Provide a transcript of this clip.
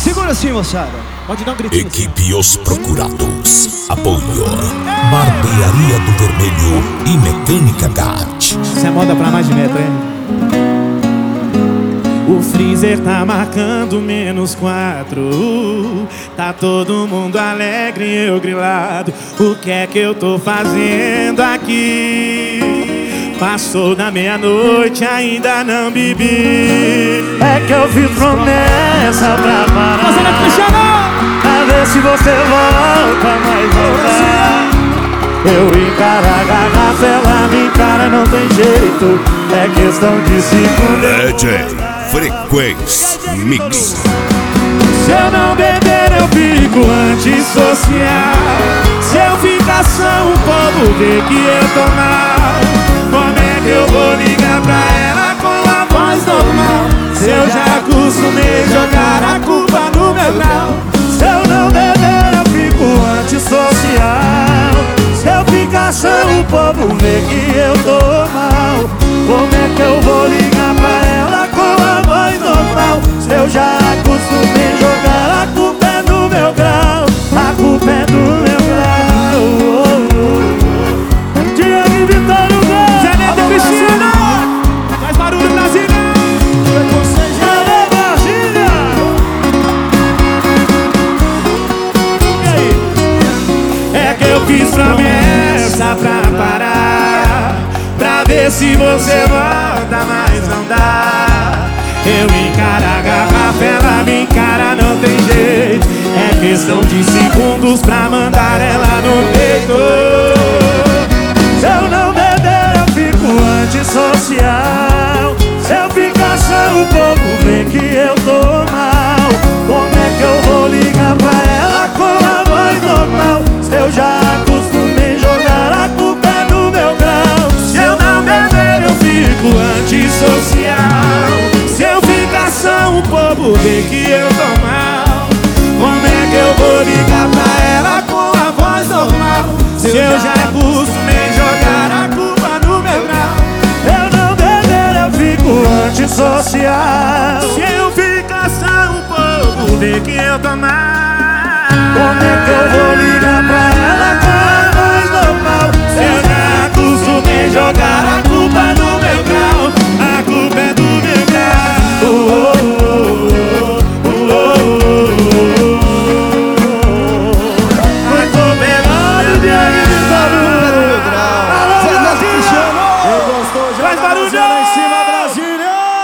Segura assim, moçada. Pode dar um gritinho. Equipe Os Procurados. Apoio Barbearia do Vermelho e Mecânica GAT. Isso é moda pra mais de metro, hein? O freezer tá marcando -4. Tá todo mundo alegre e eu grilado. O que é que eu tô fazendo aqui? Passou da meia-noite, ainda não bebi. É que eu fiz promessa pra parar, pra ver se você volta, mas voltar. Eu encaro a garrafa, ela me encara, não tem jeito. É questão de segundos. DJ Frequência Mix. Se eu não beber eu fico antissocial. Se eu ficar só o povo vê que eu tô mal. Como é que eu vou ligar pra ela com a voz normal? Se eu já acostumei jogar a culpa no meu grau. Se eu não beber eu fico antissocial. Se eu ficar só o povo vê que eu tô mal. Como é que eu vou ligar pra ela com a voz normal? Se eu já acostumei jogar a culpa é no meu grau. A culpa é no meu grau. Diego e Vitor no gol. Zé Neto e Cristina. Faz barulho, Brasília. Você já é Brasília. E aí? É que eu fiz promessa pra parar, pra ver se você volta, mas não dá. Eu encaro a garrafa, ela me encara, não tem jeito. É questão de segundos pra mandar ela no peito. Se eu não beber eu fico antissocial. Se eu ficar só o povo vê que eu tô mal. Como é que eu vou ligar pra ela com a voz normal? Se eu já acostumei jogar a culpa é no meu grau. Se eu não beber eu fico antissocial. Se eu ficar só o povo vê que eu tô mal. Como é que eu vou ligar pra ela com a voz normal? Se eu já acostumei jogar a culpa no meu grau. Eu não beber eu fico antissocial. Se eu ficar só o povo vê que eu tô mal. Como é que eu vou ligar pra ela com a voz normal? Se eu já acostumei jogar a